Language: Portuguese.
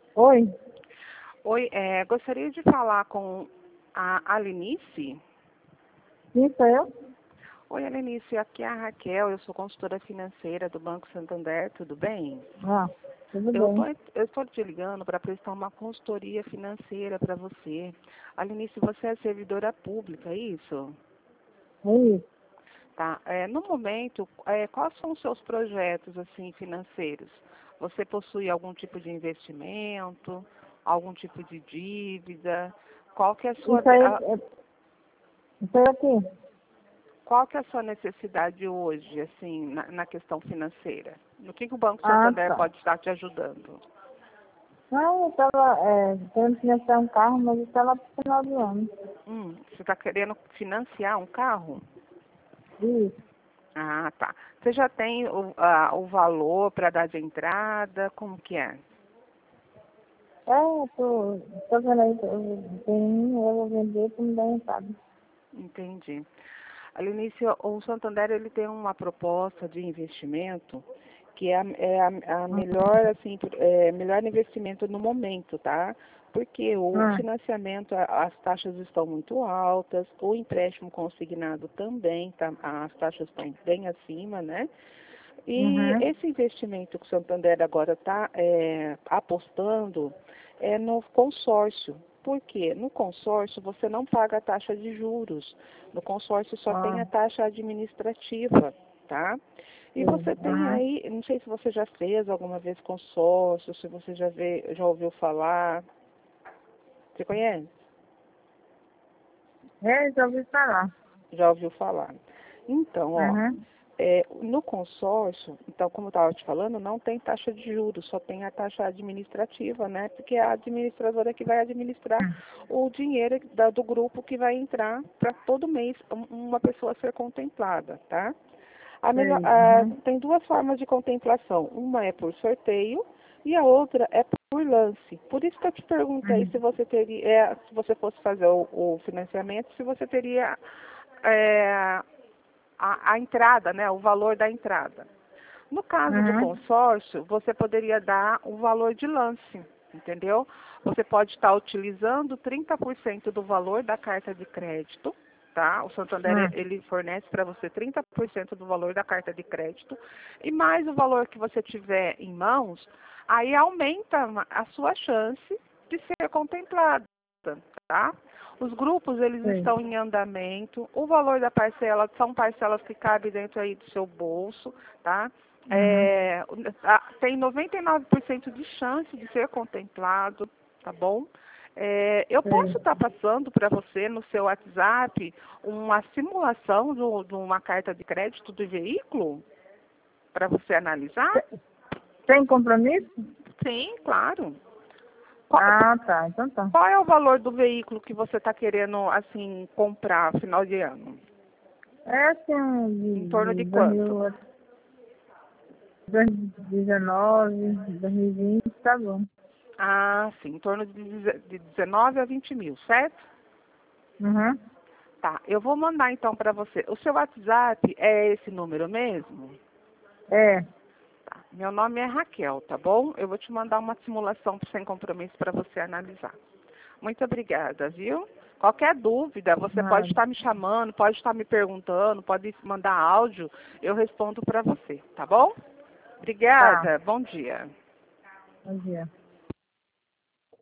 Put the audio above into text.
Oi, Oi, gostaria de falar com a Alenice. sim, sou eu? Oi, Alenice, aqui é a Raquel, eu sou consultora financeira do Banco Santander, tudo bem? Ah, tudo Eu bem. tô, eu estou te ligando para prestar uma consultoria financeira para você. Alenice, você é servidora pública, é isso? É isso. Tá. No momento, quais são os seus projetos assim financeiros? Você possui algum tipo de investimento, algum tipo de dívida? Qual que é a sua, Isso aí, isso aí aqui. Qual que é a sua necessidade hoje, assim, na questão financeira? No que o Banco Ah, Santander tá. pode estar te ajudando? Não, eu estava querendo financiar um carro, mas está lá para o final do ano. Você está querendo financiar um carro? Isso. Ah, tá. Você já tem o valor para dar de entrada? Como que é? Tô vendo aí, tem um, eu vou vender para me dar entrada. Entendi. Alenice, o Santander ele tem uma proposta de investimento que a melhor, assim, melhor investimento no momento, tá? Porque o Ah, financiamento, as taxas estão muito altas, o empréstimo consignado também, tá? As taxas estão bem acima, né? E uhum. esse investimento que o Santander agora está apostando é no consórcio. Por quê? No consórcio você não paga a taxa de juros. No consórcio só tem Ah, a taxa administrativa, tá? E sim. você tem Uhum. aí, não sei se você já fez alguma vez consórcio, se você já ouviu falar. Você conhece? Já ouvi falar. Já ouviu falar. Então, ó, Uhum. no consórcio, então, como eu estava te falando, não tem taxa de juros, só tem a taxa administrativa, né? Porque é a administradora que vai administrar o dinheiro do grupo que vai entrar para todo mês uma pessoa ser contemplada, tá? Sei. Uhum. Tem duas formas de contemplação. Uma é por sorteio e a outra é por lance. Por isso que eu te perguntei Uhum. se você teria, se você fosse fazer o financiamento, se você teria é, a entrada, né, o valor da entrada. No caso do Uhum. consórcio, você poderia dar o valor de lance, entendeu? Você pode estar utilizando 30% do valor da carta de crédito, tá? O Santander, Uhum. ele fornece para você 30% do valor da carta de crédito e mais o valor que você tiver em mãos, aí aumenta a sua chance de ser contemplada, tá? Os grupos, eles Sei. estão em andamento. O valor da parcela são parcelas que cabem dentro aí do seu bolso, tá? Uhum. Tem 99% de chance de ser contemplado, tá bom? Eu Sei. posso estar passando para você no seu WhatsApp uma simulação de uma carta de crédito do veículo para você analisar? Tem compromisso? Sim, claro. Qual, Ah, tá. Então tá. qual é o valor do veículo que você está querendo assim comprar final de ano? É assim, Em torno de de quanto? 2019, 2020, tá bom. Ah, sim, em torno de 19 a 20 mil, certo? Uhum. Tá, eu vou mandar então para você. O seu WhatsApp é esse número mesmo? É, Tá. Meu nome é Raquel, tá bom? Eu vou te mandar uma simulação sem compromisso para você analisar. Muito obrigada, viu? Qualquer dúvida, você pode nada. estar me chamando, pode estar me perguntando, pode mandar áudio, eu respondo para você, tá bom? Tá. Obrigada, bom dia. Bom dia.